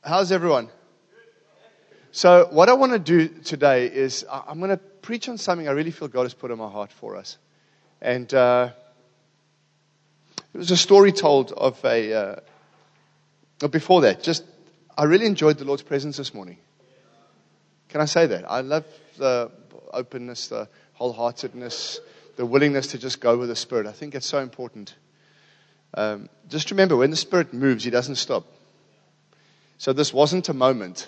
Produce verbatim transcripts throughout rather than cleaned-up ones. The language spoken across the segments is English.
How's everyone? So what I want to do today is I'm going to preach on something I really feel God has put in my heart for us. And uh, it was a story told of a, uh, but before that, just, I really enjoyed the Lord's presence this morning. Can I say that? I love the openness, the wholeheartedness, the willingness to just go with the Spirit. I think it's so important. Um, just remember, when the Spirit moves, He doesn't stop. So this wasn't a moment.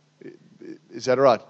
Is that all right?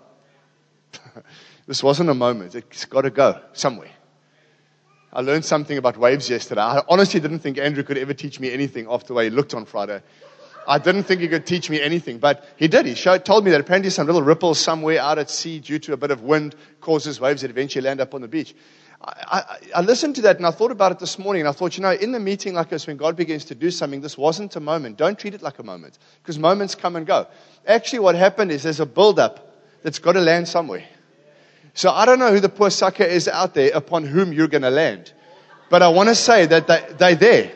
This wasn't a moment. It's got to go somewhere. I learned something about waves yesterday. I honestly didn't think Andrew could ever teach me anything after the way he looked on Friday. I didn't think he could teach me anything, but he did. He showed, told me that apparently some little ripples somewhere out at sea due to a bit of wind causes waves that eventually land up on the beach. I, I, I listened to that and I thought about it this morning and I thought, you know, in the meeting like this, when God begins to do something, this wasn't a moment. Don't treat it like a moment, because moments come and go. Actually, what happened is there's a build-up that's got to land somewhere. So I don't know who the poor sucker is out there upon whom you're going to land, but I want to say that they, they're there.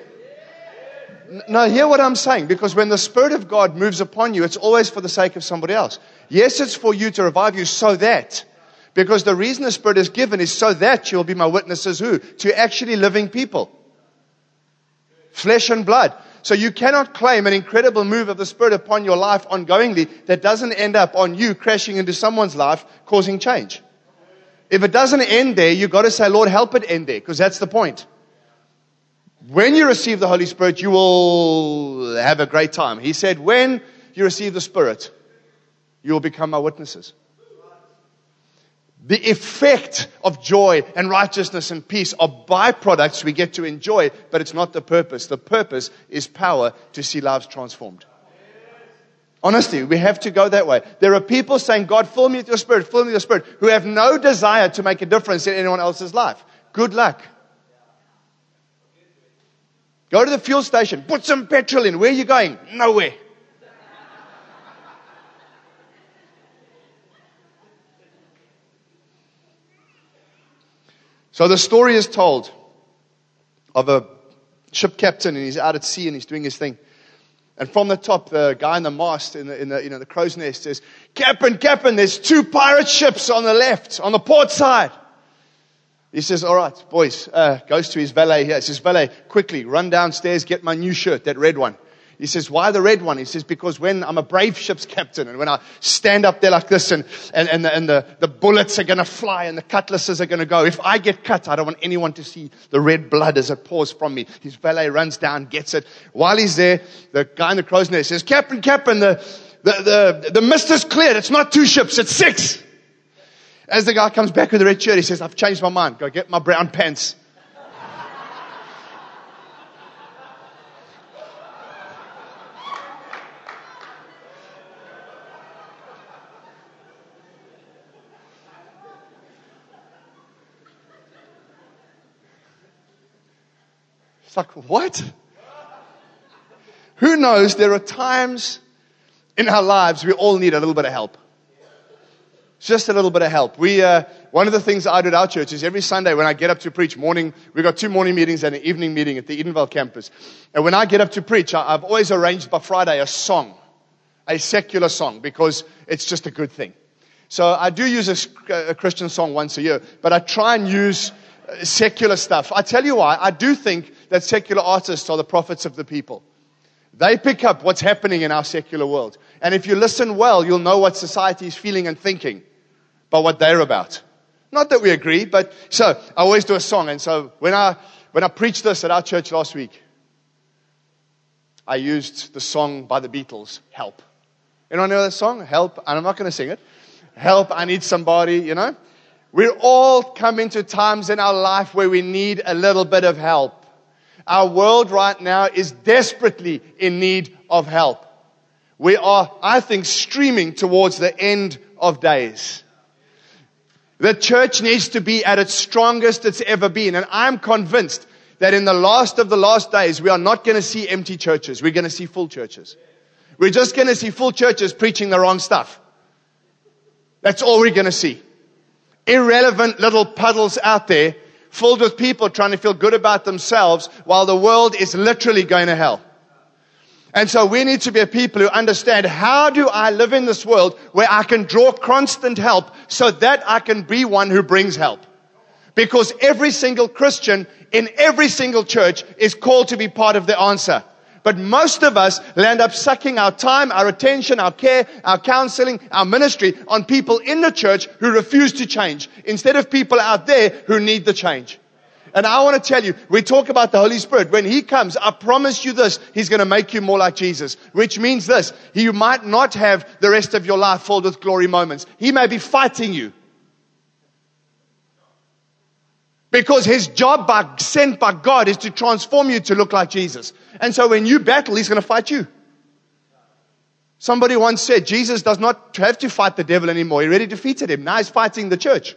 Now, hear what I'm saying, because when the Spirit of God moves upon you, it's always for the sake of somebody else. Yes, it's for you to revive you so that, because the reason the Spirit is given is so that you'll be my witnesses who? To actually living people. Flesh and blood. So you cannot claim an incredible move of the Spirit upon your life ongoingly that doesn't end up on you crashing into someone's life, causing change. If it doesn't end there, you've got to say, Lord, help it end there, because that's the point. When you receive the Holy Spirit, you will have a great time. He said, when you receive the Spirit, you will become my witnesses. The effect of joy and righteousness and peace are byproducts we get to enjoy, but it's not the purpose. The purpose is power to see lives transformed. Honestly, we have to go that way. There are people saying, God, fill me with your Spirit, fill me with your Spirit, who have no desire to make a difference in anyone else's life. Good luck. Go to the fuel station, put some petrol in. Where are you going? Nowhere. So the story is told of a ship captain, and he's out at sea and he's doing his thing. And from the top, the guy in the mast, in the, in the, you know, the crow's nest says, Captain, Captain, there's two pirate ships on the left, on the port side. He says, all right, boys, uh, goes to his valet here. He says, valet, quickly, run downstairs, get my new shirt, that red one. He says, why the red one? He says, because when I'm a brave ship's captain, and when I stand up there like this, and, and, and, the, and the, the bullets are going to fly, and the cutlasses are going to go. If I get cut, I don't want anyone to see the red blood as it pours from me. His valet runs down, gets it. While he's there, the guy in the crow's nest says, Captain, Captain, the, the, the, the mist is cleared. It's not two ships, it's six. As the guy comes back with the red shirt, he says, I've changed my mind. Go get my brown pants. It's like, what? Who knows? There are times in our lives we all need a little bit of help. Just a little bit of help. We, uh, one of the things I do at our church is every Sunday when I get up to preach morning, we've got two morning meetings and an evening meeting at the Edenvale campus. And when I get up to preach, I, I've always arranged by Friday a song, a secular song, because it's just a good thing. So I do use a, a Christian song once a year, but I try and use secular stuff. I tell you why. I do think that secular artists are the prophets of the people. They pick up what's happening in our secular world. And if you listen well, you'll know what society is feeling and thinking. But what they're about. Not that we agree, but so I always do a song. And so when I when I preached this at our church last week, I used the song by the Beatles, Help. Anyone know that song? Help. And I'm not going to sing it. Help, I need somebody, you know. We all come into times in our life where we need a little bit of help. Our world right now is desperately in need of help. We are, I think, streaming towards the end of days. The church needs to be at its strongest it's ever been. And I'm convinced that in the last of the last days, we are not going to see empty churches. We're going to see full churches. We're just going to see full churches preaching the wrong stuff. That's all we're going to see. Irrelevant little puddles out there filled with people trying to feel good about themselves while the world is literally going to hell. And so we need to be a people who understand, how do I live in this world where I can draw constant help so that I can be one who brings help? Because every single Christian in every single church is called to be part of the answer. But most of us land up sucking our time, our attention, our care, our counseling, our ministry on people in the church who refuse to change, instead of people out there who need the change. And I want to tell you, we talk about the Holy Spirit. When He comes, I promise you this, He's going to make you more like Jesus. Which means this, you might not have the rest of your life filled with glory moments. He may be fighting you. Because His job by, sent by God is to transform you to look like Jesus. And so when you battle, He's going to fight you. Somebody once said, Jesus does not have to fight the devil anymore. He already defeated him. Now He's fighting the church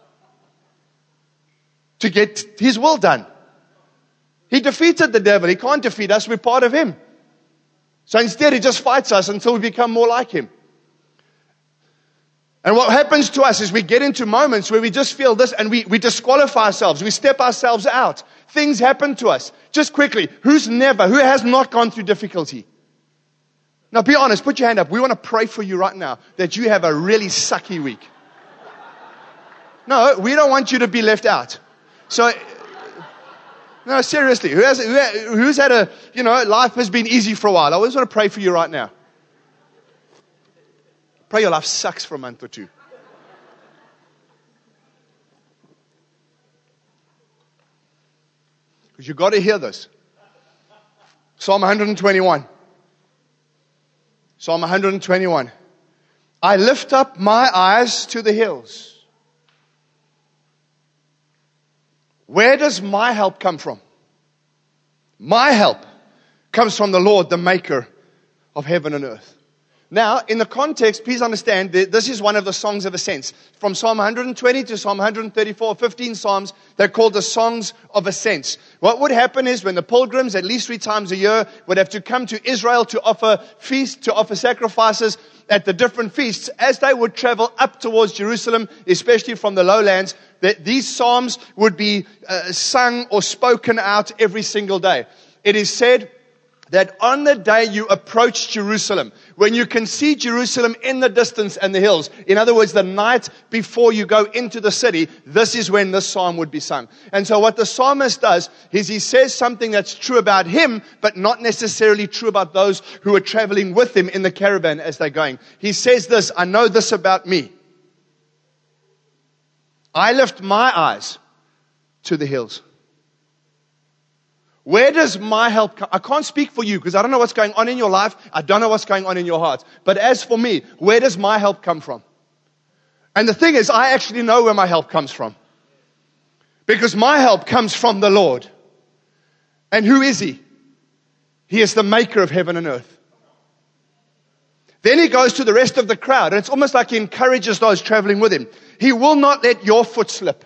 to get His will done. He defeated the devil. He can't defeat us. We're part of Him. So instead, He just fights us until we become more like Him. And what happens to us is we get into moments where we just feel this and we, we disqualify ourselves. We step ourselves out. Things happen to us. Just quickly, who's never, who has not gone through difficulty? Now be honest, put your hand up. We want to pray for you right now that you have a really sucky week. No, we don't want you to be left out. So, no, seriously, who has, who, who's had a, you know, life has been easy for a while? I always want to pray for you right now. Pray your life sucks for a month or two. Because you've got to hear this. Psalm one twenty-one. Psalm one twenty-one. I lift up my eyes to the hills. Where does my help come from? My help comes from the Lord, the maker of heaven and earth. Now, in the context, please understand, this is one of the songs of ascents. From Psalm one twenty to Psalm one thirty-four, fifteen Psalms, they're called the songs of ascents. What would happen is when the pilgrims, at least three times a year, would have to come to Israel to offer feasts, to offer sacrifices at the different feasts, as they would travel up towards Jerusalem, especially from the lowlands, that these psalms would be uh, sung or spoken out every single day. It is said that on the day you approach Jerusalem, when you can see Jerusalem in the distance and the hills, in other words, the night before you go into the city, this is when this psalm would be sung. And so what the psalmist does is he says something that's true about him, but not necessarily true about those who are traveling with him in the caravan as they're going. He says this, I know this about me. I lift my eyes to the hills. Where does my help come? I can't speak for you because I don't know what's going on in your life. I don't know what's going on in your heart. But as for me, where does my help come from? And the thing is, I actually know where my help comes from. Because my help comes from the Lord. And who is He? He is the maker of heaven and earth. Then he goes to the rest of the crowd. And it's almost like he encourages those traveling with him. He will not let your foot slip.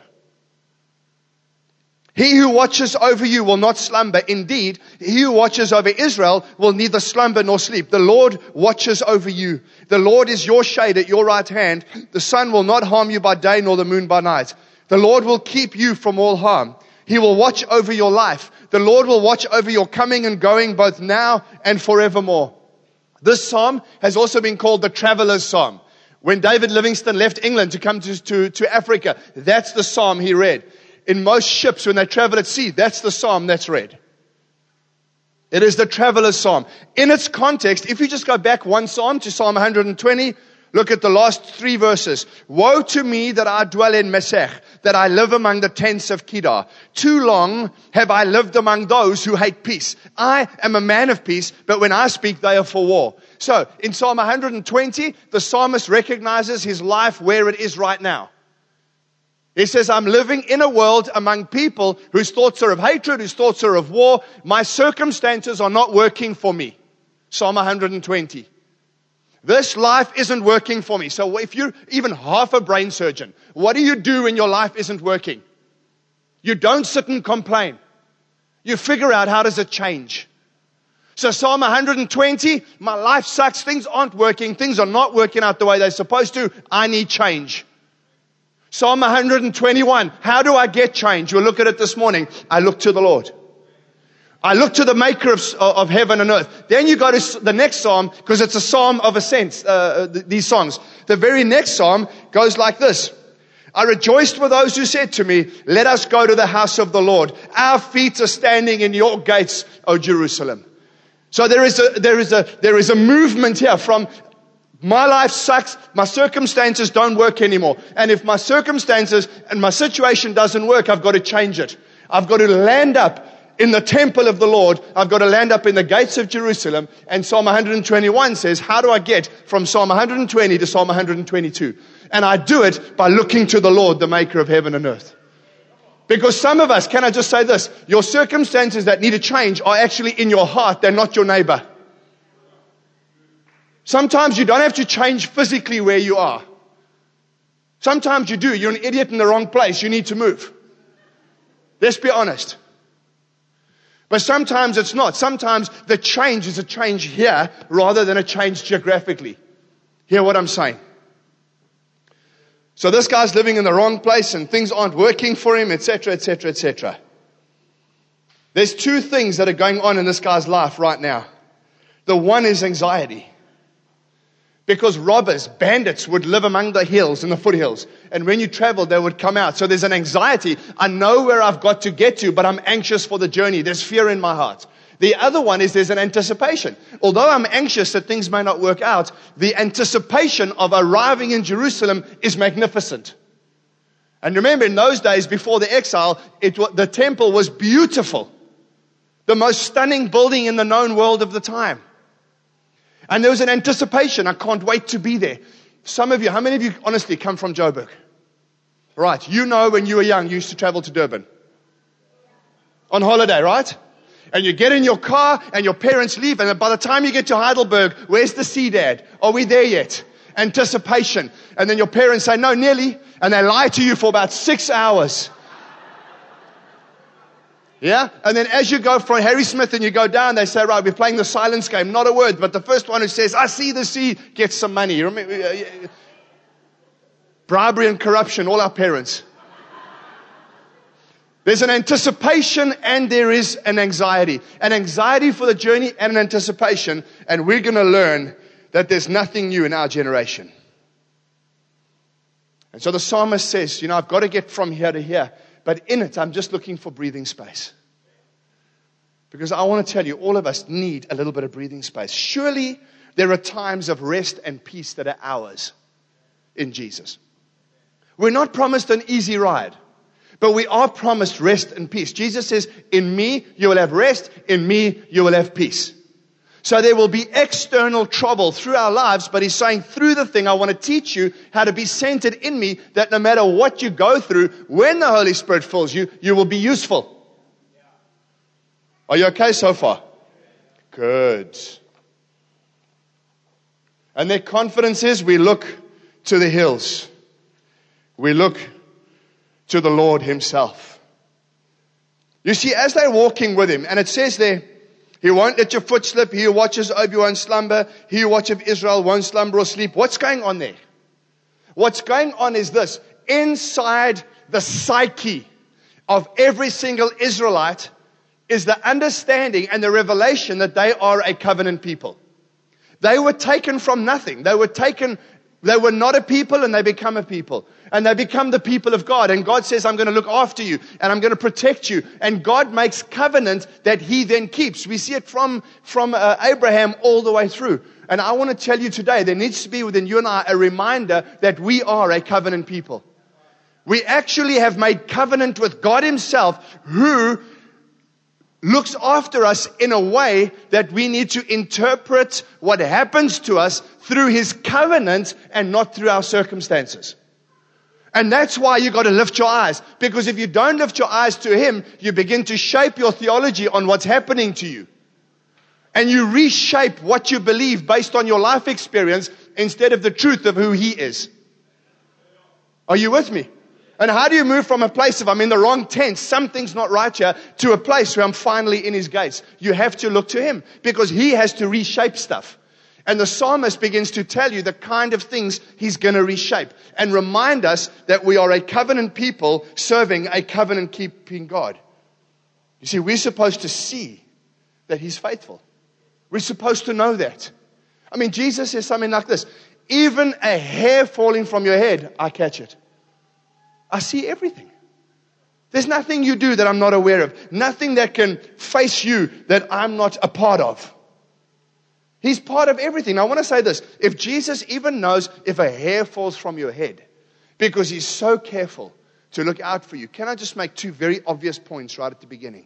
He who watches over you will not slumber. Indeed, he who watches over Israel will neither slumber nor sleep. The Lord watches over you. The Lord is your shade at your right hand. The sun will not harm you by day nor the moon by night. The Lord will keep you from all harm. He will watch over your life. The Lord will watch over your coming and going both now and forevermore. This psalm has also been called the Traveler's Psalm. When David Livingstone left England to come to, to, to Africa, that's the psalm he read. In most ships, when they travel at sea, that's the psalm that's read. It is the Traveler's Psalm. In its context, if you just go back one psalm to Psalm one twenty, look at the last three verses. Woe to me that I dwell in Mesech, that I live among the tents of Kedar. Too long have I lived among those who hate peace. I am a man of peace, but when I speak, they are for war. So, in Psalm one twenty, the psalmist recognizes his life where it is right now. He says, I'm living in a world among people whose thoughts are of hatred, whose thoughts are of war. My circumstances are not working for me. Psalm one twenty. This life isn't working for me. So if you're even half a brain surgeon, what do you do when your life isn't working? You don't sit and complain. You figure out, how does it change? So Psalm one twenty, my life sucks. Things aren't working. Things are not working out the way they're supposed to. I need change. Psalm one twenty-one, how do I get change? We'll look at it this morning. I look to the Lord. I look to the maker of, of heaven and earth. Then you go to the next psalm, because it's a psalm of ascents, uh, these songs. The very next psalm goes like this. I rejoiced with those who said to me, let us go to the house of the Lord. Our feet are standing in your gates, O Jerusalem. So there is a, there is a, there is a movement here from my life sucks, my circumstances don't work anymore. And if my circumstances and my situation doesn't work, I've got to change it. I've got to land up in the temple of the Lord. I've got to land up in the gates of Jerusalem. And Psalm one twenty-one says, how do I get from Psalm one twenty to Psalm one twenty-two? And I do it by looking to the Lord, the maker of heaven and earth. Because some of us, can I just say this? Your circumstances that need to change are actually in your heart. They're not your neighbor. Sometimes you don't have to change physically where you are. Sometimes you do. You're an idiot in the wrong place. You need to move. Let's be honest. But sometimes it's not. Sometimes the change is a change here rather than a change geographically. Hear what I'm saying? So this guy's living in the wrong place and things aren't working for him, et cetera, et cetera, et cetera. There's two things that are going on in this guy's life right now. The one is anxiety. Because robbers, bandits would live among the hills and the foothills. And when you traveled, they would come out. So there's an anxiety. I know where I've got to get to, but I'm anxious for the journey. There's fear in my heart. The other one is there's an anticipation. Although I'm anxious that things may not work out, the anticipation of arriving in Jerusalem is magnificent. And remember, in those days before the exile, it, the temple was beautiful. The most stunning building in the known world of the time. And there was an anticipation. I can't wait to be there. Some of you, how many of you honestly come from Joburg? Right. You know when you were young, you used to travel to Durban. On holiday, right? And you get in your car and your parents leave. And by the time you get to Heidelberg, where's the sea, Dad? Are we there yet? Anticipation. And then your parents say, no, nearly. And they lie to you for about six hours. Yeah? And then as you go from Harry Smith and you go down, they say, right, we're playing the silence game. Not a word. But the first one who says, I see the sea, gets some money. You remember? Bribery and corruption, all our parents. There's an anticipation and there is an anxiety. An anxiety for the journey and an anticipation. And we're going to learn that there's nothing new in our generation. And so the psalmist says, you know, I've got to get from here to here. But in it, I'm just looking for breathing space. Because I want to tell you, all of us need a little bit of breathing space. Surely there are times of rest and peace that are ours in Jesus. We're not promised an easy ride, but we are promised rest and peace. Jesus says, in me you will have rest, in me you will have peace. So there will be external trouble through our lives, but he's saying through the thing, I want to teach you how to be centered in me, that no matter what you go through, when the Holy Spirit fills you, you will be useful. Are you okay so far? Good. And their confidence is we look to the hills. We look to the Lord himself. You see, as they're walking with him, and it says there, he won't let your foot slip. He who watches over you won't slumber. He who watches Israel won't slumber or sleep. What's going on there? What's going on is this. Inside the psyche of every single Israelite is the understanding and the revelation that they are a covenant people. They were taken from nothing. They were taken, they were not a people and they become a people. And they become the people of God. And God says, I'm going to look after you and I'm going to protect you. And God makes covenant that he then keeps. We see it from, from uh, Abraham all the way through. And I want to tell you today, there needs to be within you and I a reminder that we are a covenant people. We actually have made covenant with God himself, who looks after us in a way that we need to interpret what happens to us through his covenant and not through our circumstances. And that's why you got to lift your eyes. Because if you don't lift your eyes to him, you begin to shape your theology on what's happening to you. And you reshape what you believe based on your life experience instead of the truth of who he is. Are you with me? And how do you move from a place of I'm in the wrong tent, something's not right here, to a place where I'm finally in his gates? You have to look to him because he has to reshape stuff. And the psalmist begins to tell you the kind of things he's going to reshape and remind us that we are a covenant people serving a covenant keeping God. You see, we're supposed to see that He's faithful. We're supposed to know that. I mean, Jesus says something like this: even a hair falling from your head, I catch it. I see everything. There's nothing you do that I'm not aware of. Nothing that can face you that I'm not a part of. He's part of everything. Now, I want to say this. If Jesus even knows if a hair falls from your head, because He's so careful to look out for you, can I just make two very obvious points right at the beginning?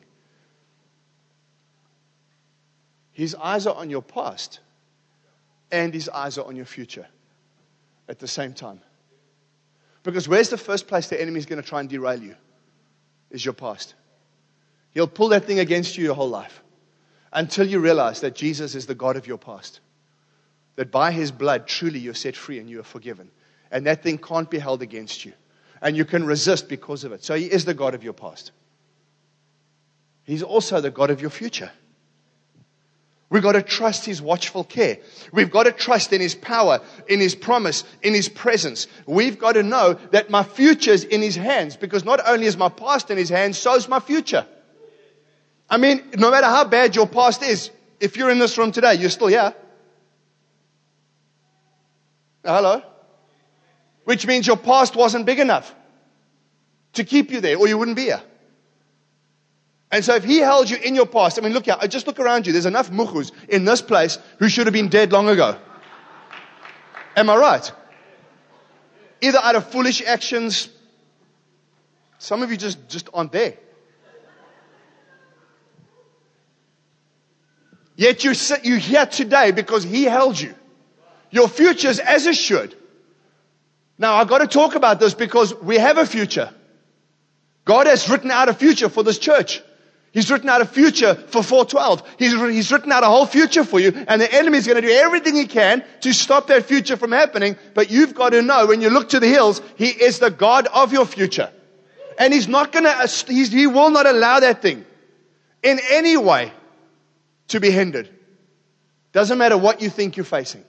His eyes are on your past, and His eyes are on your future at the same time. Because where's the first place the enemy is going to try and derail you? Is your past. He'll pull that thing against you your whole life until you realize that Jesus is the God of your past. That by His blood, truly you're set free and you are forgiven. And that thing can't be held against you. And you can resist because of it. So He is the God of your past. He's also the God of your future. We've got to trust His watchful care. We've got to trust in His power, in His promise, in His presence. We've got to know that my future is in His hands, because not only is my past in His hands, so is my future. I mean, no matter how bad your past is, if you're in this room today, you're still here. Hello? Which means your past wasn't big enough to keep you there, or you wouldn't be here. And so if He held you in your past, I mean, look here, just look around you. There's enough muchus in this place who should have been dead long ago. Am I right? Either out of foolish actions, some of you just, just aren't there. Yet you sit, you're here today because He held you. Your future is as assured. Now, I've got to talk about this because we have a future. God has written out a future for this church. He's written out a future for four twelve. He's, he's written out a whole future for you, and the enemy is going to do everything he can to stop that future from happening. But you've got to know, when you look to the hills, He is the God of your future. And He's not going to, he's, He will not allow that thing in any way to be hindered. Doesn't matter what you think you're facing.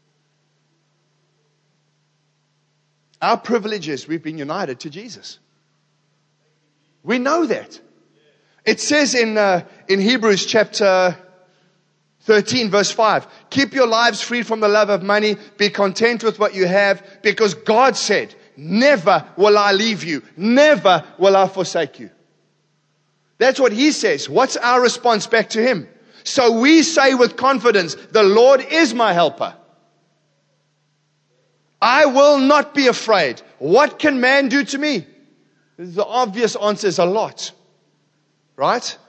Our privilege is we've been united to Jesus. We know that. It says in uh, in Hebrews chapter thirteen, verse five, keep your lives free from the love of money. Be content with what you have, because God said, never will I leave you. Never will I forsake you. That's what He says. What's our response back to Him? So we say with confidence, the Lord is my helper. I will not be afraid. What can man do to me? The obvious answer is a lot. Right?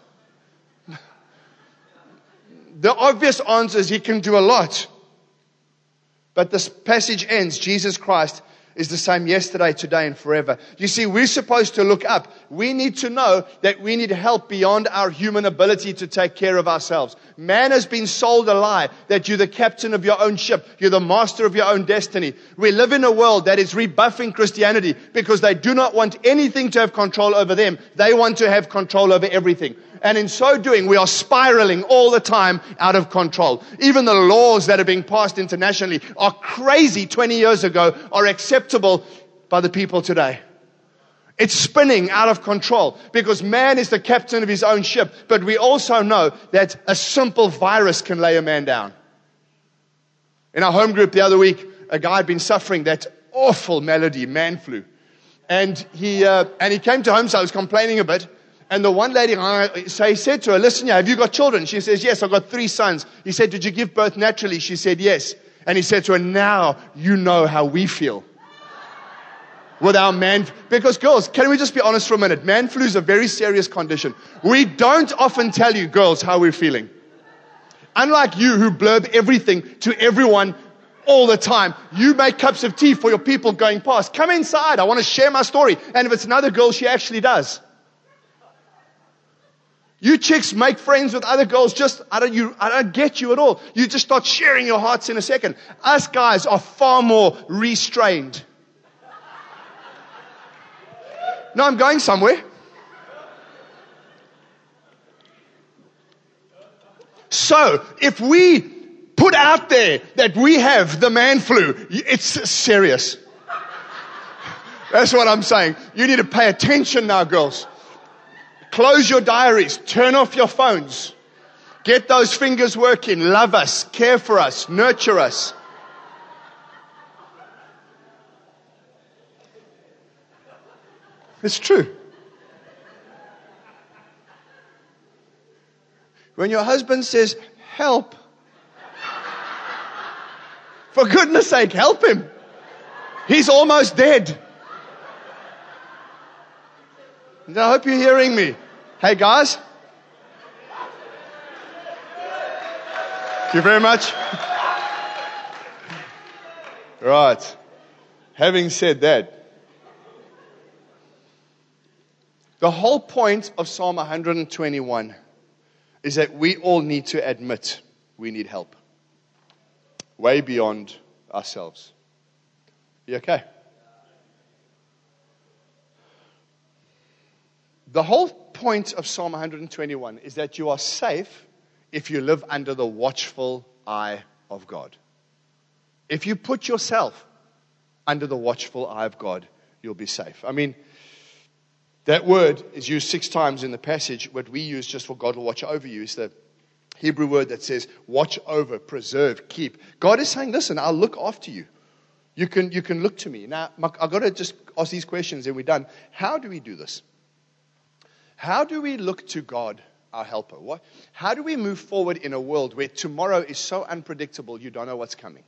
The obvious answer is He can do a lot. But this passage ends, Jesus Christ is the same yesterday, today, and forever. You see, we're supposed to look up. We need to know that we need help beyond our human ability to take care of ourselves. Man has been sold a lie that you're the captain of your own ship. You're the master of your own destiny. We live in a world that is rebuffing Christianity because they do not want anything to have control over them. They want to have control over everything. And in so doing, we are spiraling all the time out of control. Even the laws that are being passed internationally are crazy twenty years ago, are acceptable by the people today. It's spinning out of control because man is the captain of his own ship. But we also know that a simple virus can lay a man down. In our home group the other week, a guy had been suffering that awful malady, man flu. And he, uh, and he came to home, so I was complaining a bit. And the one lady, so he said to her, listen, have you got children? She says, yes, I've got three sons. He said, did you give birth naturally? She said, yes. And he said to her, now you know how we feel with our man. Because girls, can we just be honest for a minute? Man flu is a very serious condition. We don't often tell you, girls, how we're feeling. Unlike you who blurb everything to everyone all the time. You make cups of tea for your people going past. Come inside. I want to share my story. And if it's another girl, she actually does. You chicks make friends with other girls just, I don't, you, I don't get you at all. You just start sharing your hearts in a second. Us guys are far more restrained. No, I'm going somewhere. So, if we put out there that we have the man flu, it's serious. That's what I'm saying. You need to pay attention now, girls. Close your diaries. Turn off your phones. Get those fingers working. Love us, care for us, nurture us. It's true. When your husband says, help, for goodness sake, help him. He's almost dead. And I hope you're hearing me. Hey guys. Thank you very much. Right. Having said that, the whole point of Psalm one twenty-one is that we all need to admit we need help. Way beyond ourselves. You okay? The whole point of Psalm one twenty-one is that you are safe if you live under the watchful eye of God. If you put yourself under the watchful eye of God, you'll be safe. I mean, that word is used six times in the passage. What we use just for God will watch over you is the Hebrew word that says watch over, preserve, keep. God is saying, listen, I'll look after you. You can, you can look to me. Now, I've got to just ask these questions and we're done. How do we do this? How do we look to God, our helper? What? How do we move forward in a world where tomorrow is so unpredictable you don't know what's coming?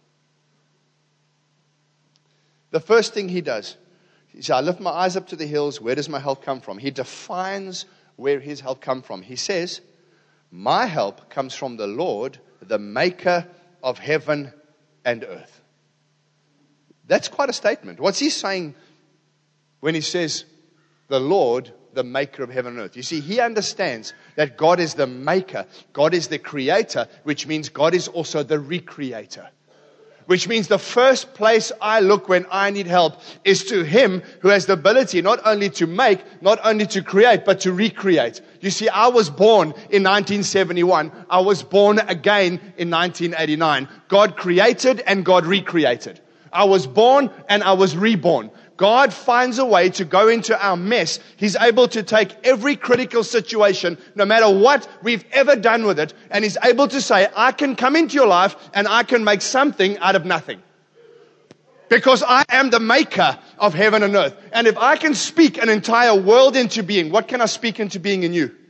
The first thing he does, he says, I lift my eyes up to the hills. Where does my help come from? He defines where his help comes from. He says, my help comes from the Lord, the maker of heaven and earth. That's quite a statement. What's he saying when he says, the Lord, the maker of heaven and earth? You see, he understands that God is the maker. God is the creator, which means God is also the recreator. Which means the first place I look when I need help is to him who has the ability not only to make, not only to create, but to recreate. You see, I was born in nineteen seventy-one. I was born again in nineteen eighty-nine. God created and God recreated. I was born and I was reborn. God finds a way to go into our mess. He's able to take every critical situation, no matter what we've ever done with it, and He's able to say, I can come into your life and I can make something out of nothing. Because I am the maker of heaven and earth. And if I can speak an entire world into being, what can I speak into being in you?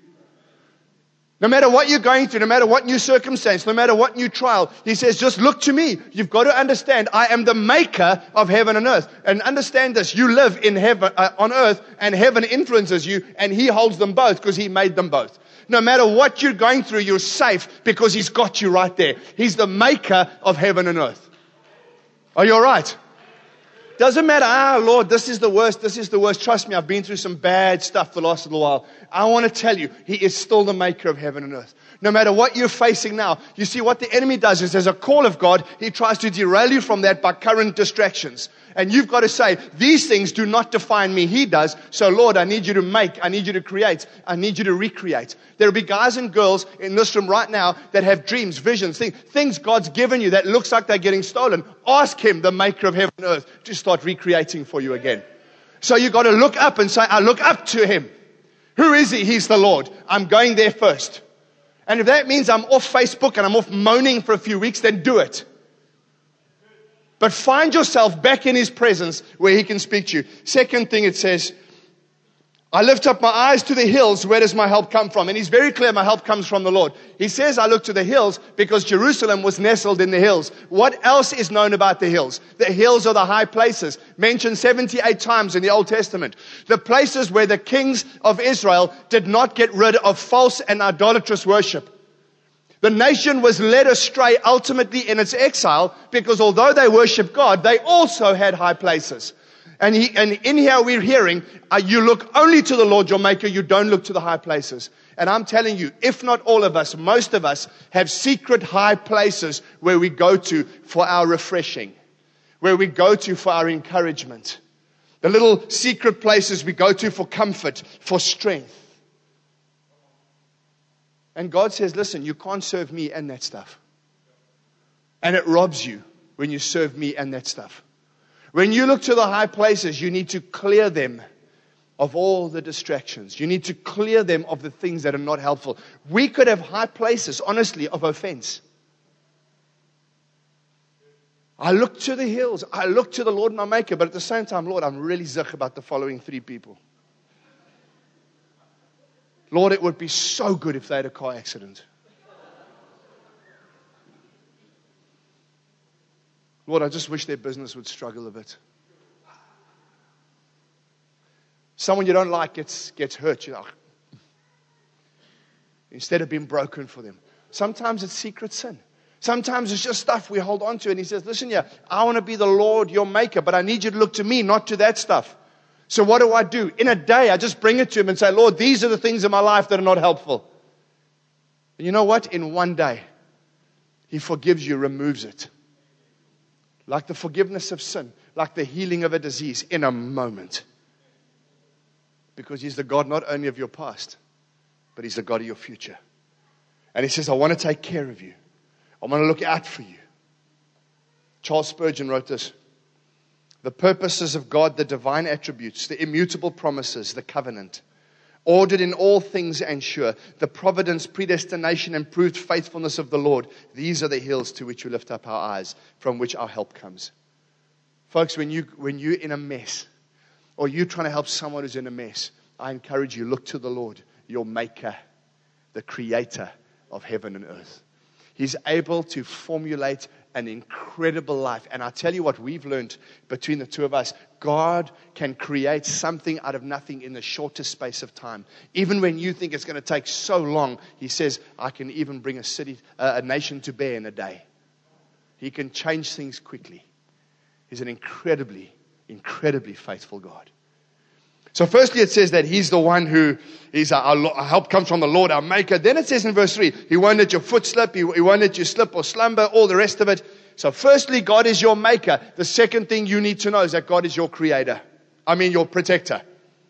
No matter what you're going through, no matter what new circumstance, no matter what new trial, he says, just look to me. You've got to understand, I am the maker of heaven and earth. And understand this, you live in heaven, uh, on earth, and heaven influences you, and he holds them both because he made them both. No matter what you're going through, you're safe because he's got you right there. He's the maker of heaven and earth. Are you all right? Doesn't matter, ah, Lord, this is the worst, this is the worst. Trust me, I've been through some bad stuff the last little while. I want to tell you, He is still the maker of heaven and earth. No matter what you're facing now, you see what the enemy does is there's a call of God. He tries to derail you from that by current distractions. And you've got to say, these things do not define me. He does. So Lord, I need you to make, I need you to create, I need you to recreate. There'll be guys and girls in this room right now that have dreams, visions, things, things God's given you that looks like they're getting stolen. Ask Him, the maker of heaven and earth, to start recreating for you again. So you've got to look up and say, I look up to Him. Who is He? He's the Lord. I'm going there first. And if that means I'm off Facebook and I'm off moaning for a few weeks, then do it. But find yourself back in His presence where He can speak to you. Second thing it says, I lift up my eyes to the hills. Where does my help come from? And He's very clear, my help comes from the Lord. He says, I look to the hills because Jerusalem was nestled in the hills. What else is known about the hills? The hills are the high places, mentioned seventy-eight times in the Old Testament. The places where the kings of Israel did not get rid of false and idolatrous worship. The nation was led astray ultimately in its exile because although they worshiped God, they also had high places. And, he, and in here we're hearing, uh, you look only to the Lord your Maker, you don't look to the high places. And I'm telling you, if not all of us, most of us have secret high places where we go to for our refreshing, where we go to for our encouragement. The little secret places we go to for comfort, for strength. And God says, listen, you can't serve me and that stuff. And it robs you when you serve me and that stuff. When you look to the high places, you need to clear them of all the distractions. You need to clear them of the things that are not helpful. We could have high places, honestly, of offense. I look to the hills. I look to the Lord my Maker. But at the same time, Lord, I'm really zach about the following three people. Lord, it would be so good if they had a car accident. Lord, I just wish their business would struggle a bit. Someone you don't like gets, gets hurt. You're like, instead of being broken for them. Sometimes it's secret sin. Sometimes it's just stuff we hold on to. And he says, listen here, I want to be the Lord, your maker, but I need you to look to me, not to that stuff. So what do I do? In a day, I just bring it to him and say, Lord, these are the things in my life that are not helpful. And you know what? In one day, he forgives you, removes it. Like the forgiveness of sin, like the healing of a disease in a moment. Because he's the God not only of your past, but he's the God of your future. And he says, I want to take care of you. I want to look out for you. Charles Spurgeon wrote this. The purposes of God, the divine attributes, the immutable promises, the covenant, ordered in all things and sure, the providence, predestination, and proved faithfulness of the Lord. These are the hills to which we lift up our eyes, from which our help comes. Folks, when, you, when you're in a mess, or you're trying to help someone who's in a mess, I encourage you, look to the Lord, your maker, the creator of heaven and earth. He's able to formulate an incredible life. And I tell you what we've learned between the two of us, God can create something out of nothing in the shortest space of time. Even when you think it's going to take so long, he says, I can even bring a city, uh, a nation to bear in a day. He can change things quickly. He's an incredibly, incredibly faithful God. So firstly, it says that he's the one who is our, our help comes from the Lord, our maker. Then it says in verse three, he won't let your foot slip. He, he won't let you slip or slumber, all the rest of it. So firstly, God is your maker. The second thing you need to know is that God is your creator. I mean, your protector.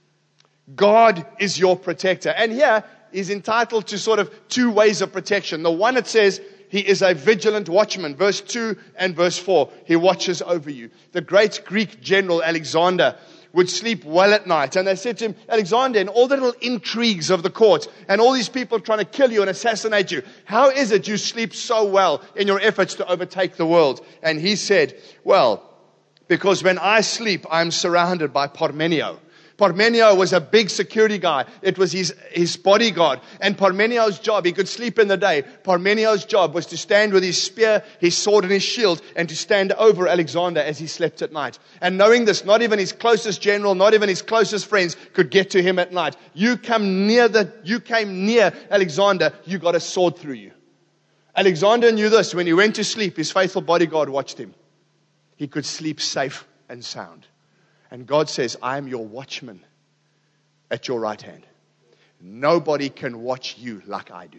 God is your protector. And here he's entitled to sort of two ways of protection. The one, it says, he is a vigilant watchman. Verse two and verse four, he watches over you. The great Greek general Alexander would sleep well at night. And they said to him, Alexander, in all the little intrigues of the court, and all these people trying to kill you and assassinate you, how is it you sleep so well in your efforts to overtake the world? And he said, well, because when I sleep, I'm surrounded by Parmenio. Parmenio was a big security guy. It was his, his bodyguard. And Parmenio's job, he could sleep in the day. Parmenio's job was to stand with his spear, his sword, and his shield, and to stand over Alexander as he slept at night. And knowing this, not even his closest general, not even his closest friends could get to him at night. You come near the, you came near Alexander, you got a sword through you. Alexander knew this. When he went to sleep, his faithful bodyguard watched him. He could sleep safe and sound. And God says, I am your watchman at your right hand. Nobody can watch you like I do.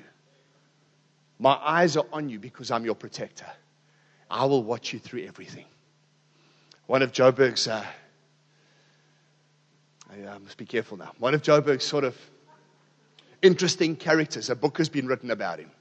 My eyes are on you because I'm your protector. I will watch you through everything. One of Joburg's, uh, I must be careful now. One of Joburg's sort of interesting characters, a book has been written about him.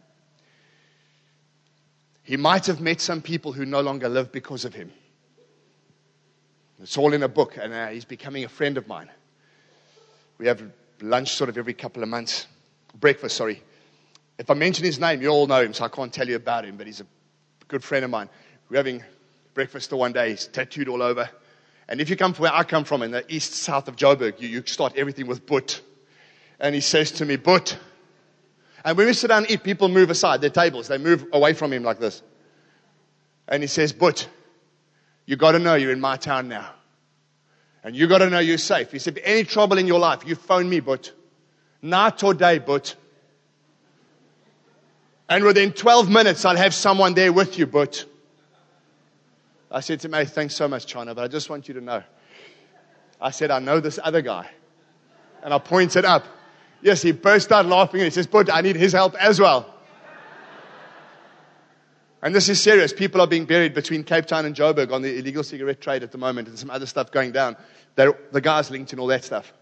He might have met some people who no longer live because of him. It's all in a book, and uh, he's becoming a friend of mine. We have lunch sort of every couple of months. Breakfast, sorry. If I mention his name, you all know him, so I can't tell you about him, but he's a good friend of mine. We're having breakfast the one day. He's tattooed all over. And if you come from where I come from, in the east, south of Joburg, you, you start everything with But. And he says to me, But. And when we sit down and eat, people move aside their tables. They move away from him like this. And he says, But. You got to know you're in my town now. And you got to know you're safe. He said, any trouble in your life, you phone me, but. Night or day, but. And within twelve minutes, I'll have someone there with you, but. I said to him, hey, thanks so much, China, but I just want you to know. I said, I know this other guy. And I pointed up. Yes, he burst out laughing and he says, but I need his help as well. And this is serious. People are being buried between Cape Town and Joburg on the illegal cigarette trade at the moment, and some other stuff going down. They're, the guy's linked in all that stuff.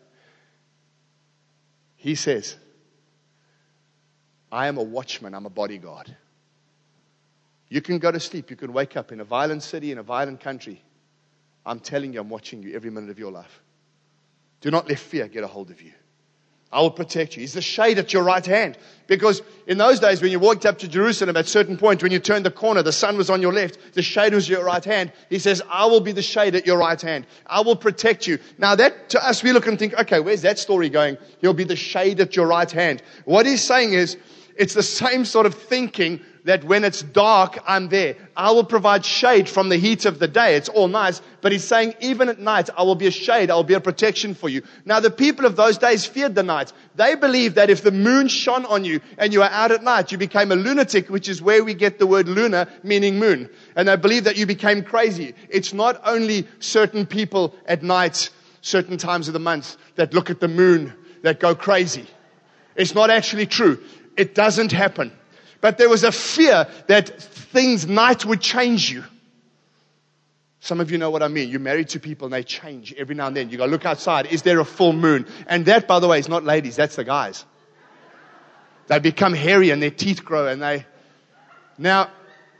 He says, I am a watchman. I'm a bodyguard. You can go to sleep. You can wake up in a violent city, in a violent country. I'm telling you, I'm watching you every minute of your life. Do not let fear get a hold of you. I will protect you. He's the shade at your right hand. Because in those days, when you walked up to Jerusalem, at a certain point, when you turned the corner, the sun was on your left, the shade was your right hand. He says, I will be the shade at your right hand. I will protect you. Now that, to us, we look and think, okay, where's that story going? He'll be the shade at your right hand. What he's saying is, it's the same sort of thinking that when it's dark, I'm there. I will provide shade from the heat of the day. It's all nice. But he's saying, even at night, I will be a shade. I will be a protection for you. Now, the people of those days feared the night. They believed that if the moon shone on you and you were out at night, you became a lunatic, which is where we get the word lunar, meaning moon. And they believed that you became crazy. It's not only certain people at night, certain times of the month, that look at the moon, that go crazy. It's not actually true. It doesn't happen. But there was a fear that things, night would change you. Some of you know what I mean. You're married to people and they change every now and then. You go, look outside. Is there a full moon? And that, by the way, is not ladies. That's the guys. They become hairy and their teeth grow and they... Now,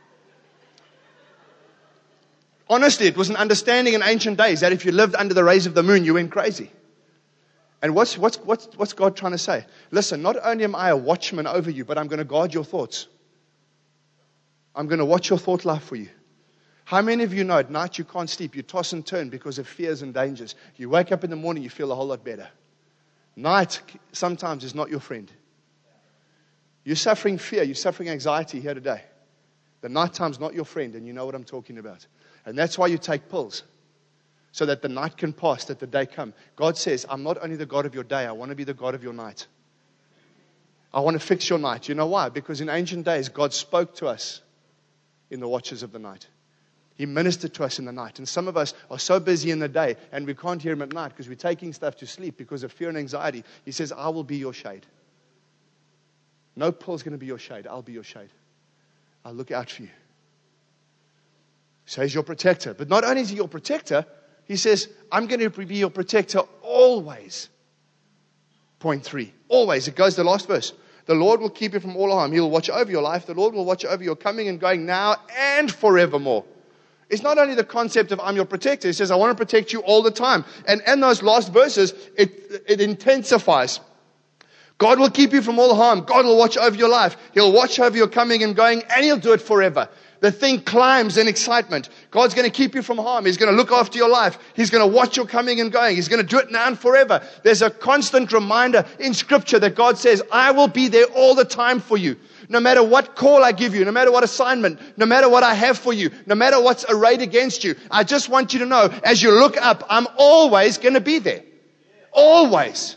honestly, it was an understanding in ancient days that if you lived under the rays of the moon, you went crazy. And what's, what's, what's, what's God trying to say? Listen, not only am I a watchman over you, but I'm going to guard your thoughts. I'm going to watch your thought life for you. How many of you know at night you can't sleep? You toss and turn because of fears and dangers. You wake up in the morning, you feel a whole lot better. Night sometimes is not your friend. You're suffering fear, you're suffering anxiety here today. The nighttime's not your friend, and you know what I'm talking about. And that's why you take pills. So that the night can pass, that the day come. God says, I'm not only the God of your day, I want to be the God of your night. I want to fix your night. You know why? Because in ancient days, God spoke to us in the watches of the night. He ministered to us in the night. And some of us are so busy in the day, and we can't hear Him at night because we're taking stuff to sleep because of fear and anxiety. He says, I will be your shade. No pill's going to be your shade. I'll be your shade. I'll look out for you. So He's your protector. But not only is He your protector, He says, I'm going to be your protector always. Point three. Always. It goes to the last verse. The Lord will keep you from all harm. He will watch over your life. The Lord will watch over your coming and going now and forevermore. It's not only the concept of I'm your protector. He says, I want to protect you all the time. And in those last verses, it, it intensifies. God will keep you from all harm. God will watch over your life. He'll watch over your coming and going, and He'll do it forever. The thing climbs in excitement. God's going to keep you from harm. He's going to look after your life. He's going to watch your coming and going. He's going to do it now and forever. There's a constant reminder in Scripture that God says, I will be there all the time for you. No matter what call I give you, no matter what assignment, no matter what I have for you, no matter what's arrayed against you, I just want you to know, as you look up, I'm always going to be there. Always.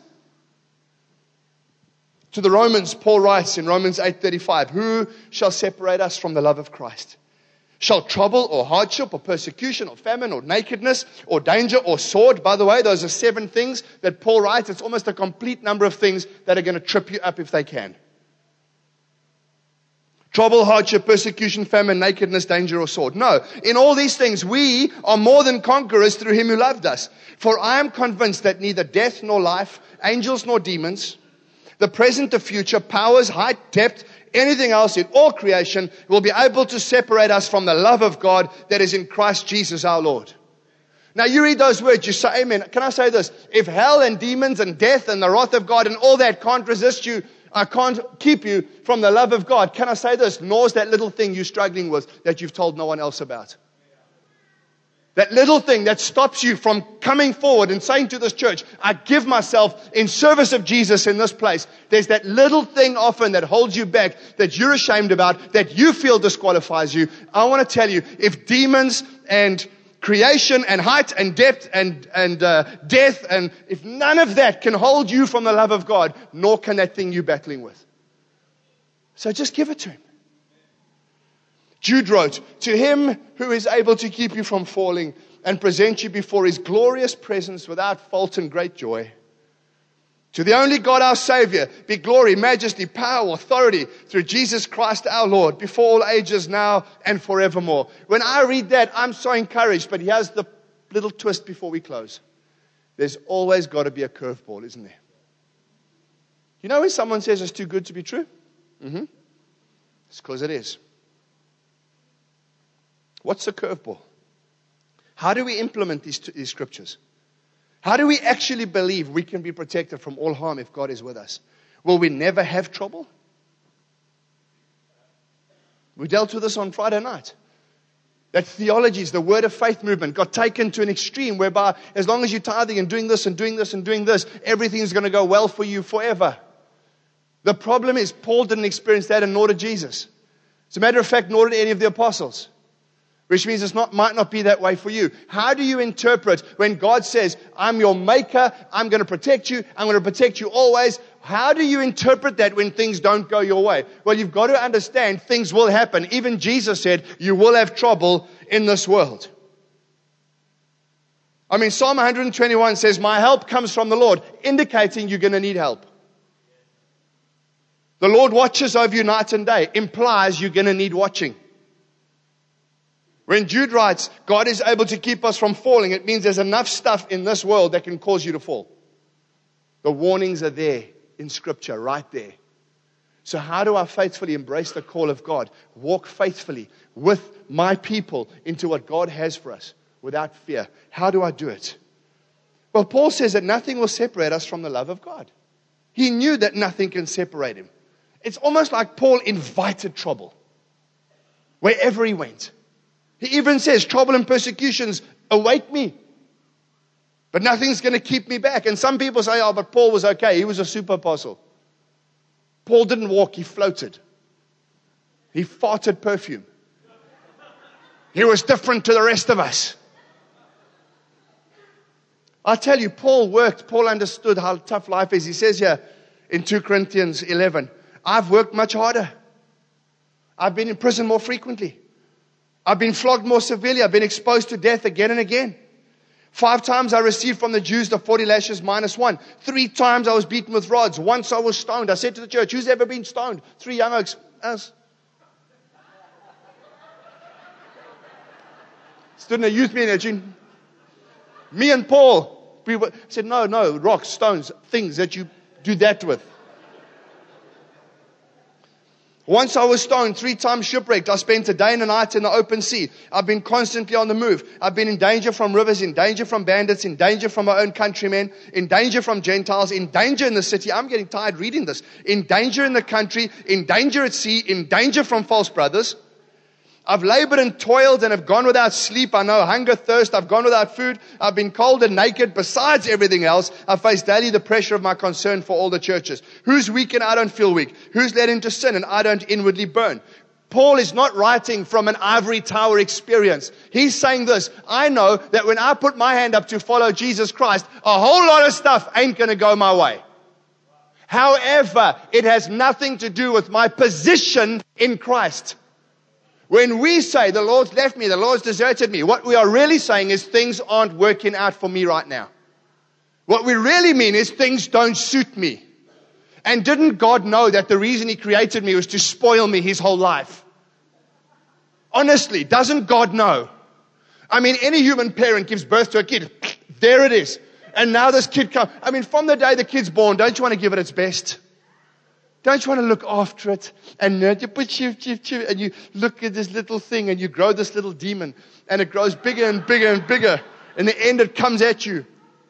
To the Romans, Paul writes in Romans eight thirty-five, who shall separate us from the love of Christ? Shall trouble or hardship or persecution or famine or nakedness or danger or sword? By the way, those are seven things that Paul writes. It's almost a complete number of things that are going to trip you up if they can. Trouble, hardship, persecution, famine, nakedness, danger, or sword. No, in all these things, we are more than conquerors through Him who loved us. For I am convinced that neither death nor life, angels nor demons, the present, the future, powers, height, depth, anything else in all creation will be able to separate us from the love of God that is in Christ Jesus our Lord. Now you read those words, you say amen. Can I say this? If hell and demons and death and the wrath of God and all that can't resist you, I can't keep you from the love of God. Can I say this? Nor's that little thing you're struggling with that you've told no one else about. That little thing that stops you from coming forward and saying to this church, I give myself in service of Jesus in this place. There's that little thing often that holds you back, that you're ashamed about, that you feel disqualifies you. I want to tell you, if demons and creation and height and depth and, and uh, death, and if none of that can hold you from the love of God, nor can that thing you're battling with. So just give it to Him. Jude wrote, to Him who is able to keep you from falling and present you before His glorious presence without fault and great joy. To the only God our Savior be glory, majesty, power, authority through Jesus Christ our Lord, before all ages, now and forevermore. When I read that, I'm so encouraged, but here's the little twist before we close. There's always got to be a curveball, isn't there? You know when someone says it's too good to be true? Mm-hmm. It's because it is. What's the curveball? How do we implement these, these scriptures? How do we actually believe we can be protected from all harm if God is with us? Will we never have trouble? We dealt with this on Friday night. That theologies, the word of faith movement got taken to an extreme whereby as long as you're tithing and doing this and doing this and doing this, everything's going to go well for you forever. The problem is Paul didn't experience that, and nor did Jesus. As a matter of fact, nor did any of the apostles. Which means it not, might not be that way for you. How do you interpret when God says, I'm your maker, I'm going to protect you, I'm going to protect you always? How do you interpret that when things don't go your way? Well, you've got to understand things will happen. Even Jesus said, you will have trouble in this world. I mean, Psalm one twenty-one says, my help comes from the Lord, indicating you're going to need help. The Lord watches over you night and day, implies you're going to need watching. When Jude writes, God is able to keep us from falling, it means there's enough stuff in this world that can cause you to fall. The warnings are there in Scripture, right there. So how do I faithfully embrace the call of God? Walk faithfully with my people into what God has for us without fear. How do I do it? Well, Paul says that nothing will separate us from the love of God. He knew that nothing can separate him. It's almost like Paul invited trouble wherever he went. He even says, trouble and persecutions await me. But nothing's going to keep me back. And some people say, oh, but Paul was okay. He was a super apostle. Paul didn't walk, he floated. He farted perfume. He was different to the rest of us. I tell you, Paul worked, Paul understood how tough life is. He says here in Second Corinthians eleven, I've worked much harder. I've been in prison more frequently. I've been flogged more severely. I've been exposed to death again and again. Five times I received from the Jews the forty lashes minus one. Three times I was beaten with rods. Once I was stoned. I said to the church, who's ever been stoned? Three young oaks. Us. Stood in a youth meeting. Me and Paul. We were, said, no, no, rocks, stones, things that you do that with. Once I was stoned, three times shipwrecked. I spent a day and a night in the open sea. I've been constantly on the move. I've been in danger from rivers, in danger from bandits, in danger from my own countrymen, in danger from Gentiles, in danger in the city. I'm getting tired reading this. In danger in the country, in danger at sea, in danger from false brothers. I've labored and toiled and have gone without sleep. I know hunger, thirst. I've gone without food. I've been cold and naked. Besides everything else, I face daily the pressure of my concern for all the churches. Who's weak and I don't feel weak? Who's led into sin and I don't inwardly burn? Paul is not writing from an ivory tower experience. He's saying this, I know that when I put my hand up to follow Jesus Christ, a whole lot of stuff ain't going to go my way. However, it has nothing to do with my position in Christ. When we say, the Lord's left me, the Lord's deserted me, what we are really saying is things aren't working out for me right now. What we really mean is things don't suit me. And didn't God know that the reason He created me was to spoil me His whole life? Honestly, doesn't God know? I mean, any human parent gives birth to a kid. There it is. And now this kid comes. I mean, from the day the kid's born, don't you want to give it its best? Don't you want to look after it? And and you look at this little thing and you grow this little demon. And it grows bigger and bigger and bigger. In the end, it comes at you.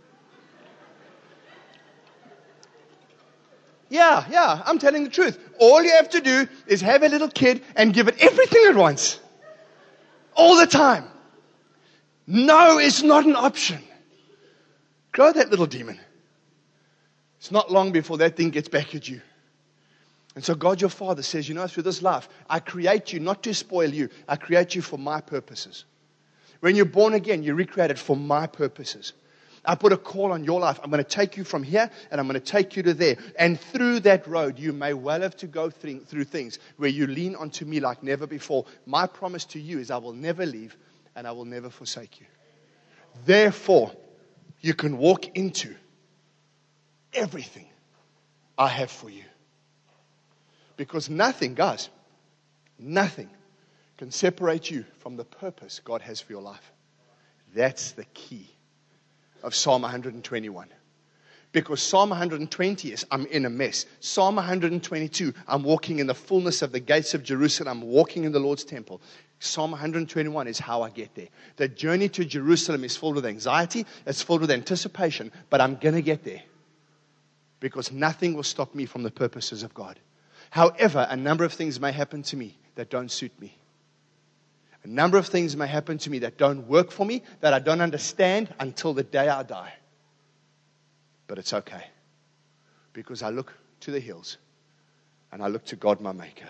Yeah, yeah, I'm telling the truth. All you have to do is have a little kid and give it everything at once. All the time. No, it's not an option. Grow that little demon. It's not long before that thing gets back at you. And so God your Father says, you know, through this life, I create you not to spoil you. I create you for my purposes. When you're born again, you're recreated for my purposes. I put a call on your life. I'm going to take you from here and I'm going to take you to there. And through that road, you may well have to go through, through things where you lean onto me like never before. My promise to you is I will never leave and I will never forsake you. Therefore, you can walk into everything I have for you. Because nothing, guys, nothing can separate you from the purpose God has for your life. That's the key of Psalm one twenty-one. Because Psalm one hundred twenty is, I'm in a mess. Psalm one hundred twenty-two, I'm walking in the fullness of the gates of Jerusalem. I'm walking in the Lord's temple. Psalm one hundred twenty-one is how I get there. The journey to Jerusalem is filled with anxiety. It's filled with anticipation. But I'm going to get there. Because nothing will stop me from the purposes of God. However, a number of things may happen to me that don't suit me. A number of things may happen to me that don't work for me, that I don't understand until the day I die. But it's okay. Because I look to the hills and I look to God, my Maker.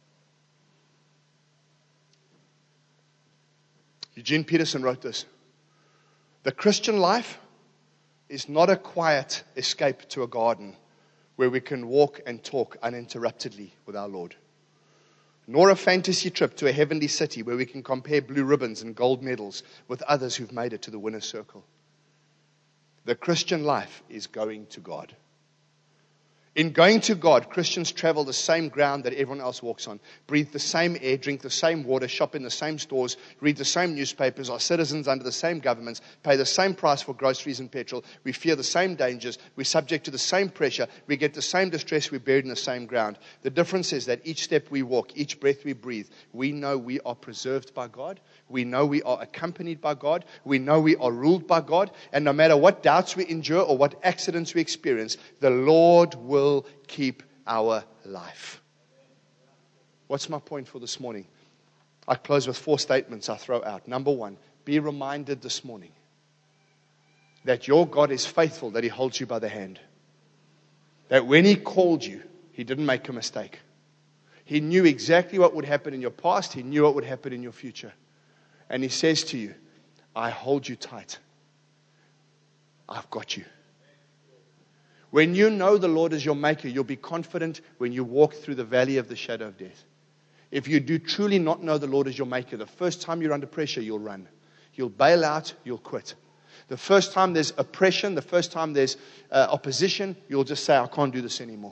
Eugene Peterson wrote this. The Christian life is not a quiet escape to a garden where we can walk and talk uninterruptedly with our Lord. Nor a fantasy trip to a heavenly city where we can compare blue ribbons and gold medals with others who've made it to the winner's circle. The Christian life is going to God. In going to God, Christians travel the same ground that everyone else walks on, breathe the same air, drink the same water, shop in the same stores, read the same newspapers, are citizens under the same governments, pay the same price for groceries and petrol, we fear the same dangers, we're subject to the same pressure, we get the same distress, we're buried in the same ground. The difference is that each step we walk, each breath we breathe, we know we are preserved by God, we know we are accompanied by God, we know we are ruled by God, and no matter what doubts we endure or what accidents we experience, the Lord will keep our life. What's my point for this morning? I close with four statements I throw out. Number one, be reminded this morning that your God is faithful, that He holds you by the hand. That when He called you, He didn't make a mistake. He knew exactly what would happen in your past. He knew what would happen in your future. And He says to you, I hold you tight. I've got you. When you know the Lord is your maker, you'll be confident when you walk through the valley of the shadow of death. If you do truly not know the Lord is your maker, the first time you're under pressure, you'll run. You'll bail out, you'll quit. The first time there's oppression, the first time there's uh, opposition, you'll just say, I can't do this anymore.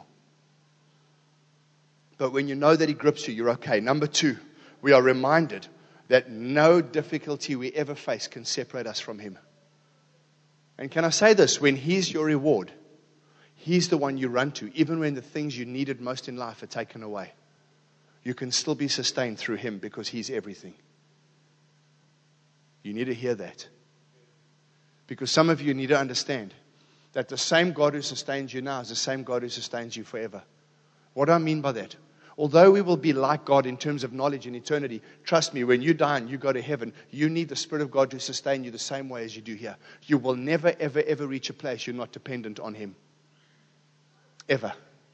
But when you know that He grips you, you're okay. Number two, we are reminded that no difficulty we ever face can separate us from Him. And can I say this? When He's your reward, He's the one you run to, even when the things you needed most in life are taken away. You can still be sustained through Him because He's everything. You need to hear that. Because some of you need to understand that the same God who sustains you now is the same God who sustains you forever. What do I mean by that? Although we will be like God in terms of knowledge in eternity, trust me, when you die and you go to heaven, you need the Spirit of God to sustain you the same way as you do here. You will never, ever, ever reach a place you're not dependent on Him. Ever.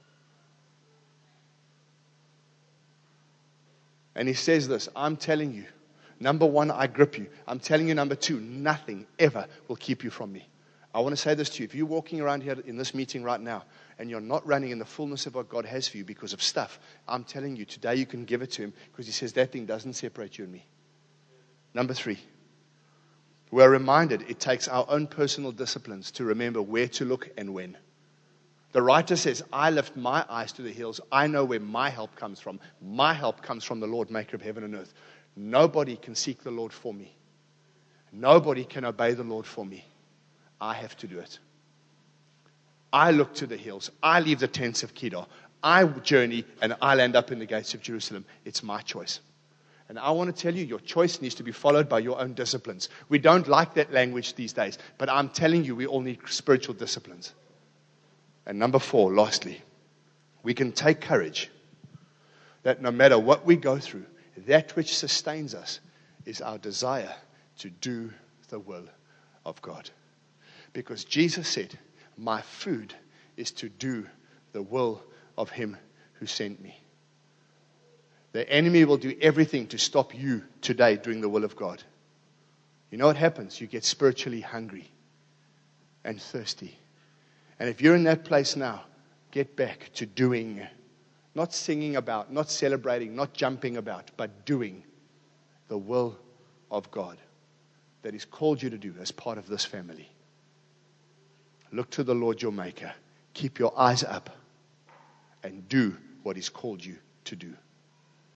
And He says this, I'm telling you, number one, I grip you. I'm telling you, number two, nothing ever will keep you from me. I want to say this to you. If you're walking around here in this meeting right now and you're not running in the fullness of what God has for you because of stuff, I'm telling you, today you can give it to Him because He says that thing doesn't separate you and me. Number three, we're reminded it takes our own personal disciplines to remember where to look and when. The writer says, I lift my eyes to the hills. I know where my help comes from. My help comes from the Lord, maker of heaven and earth. Nobody can seek the Lord for me. Nobody can obey the Lord for me. I have to do it. I look to the hills. I leave the tents of Kedar. I journey and I'll end up in the gates of Jerusalem. It's my choice. And I want to tell you, your choice needs to be followed by your own disciplines. We don't like that language these days, but I'm telling you, we all need spiritual disciplines. And number four, lastly, we can take courage that no matter what we go through, that which sustains us is our desire to do the will of God. Because Jesus said, my food is to do the will of Him who sent me. The enemy will do everything to stop you today doing the will of God. You know what happens? You get spiritually hungry and thirsty. And if you're in that place now, get back to doing. Not singing about, not celebrating, not jumping about, but doing the will of God that He's called you to do as part of this family. Look to the Lord your Maker. Keep your eyes up and do what He's called you to do.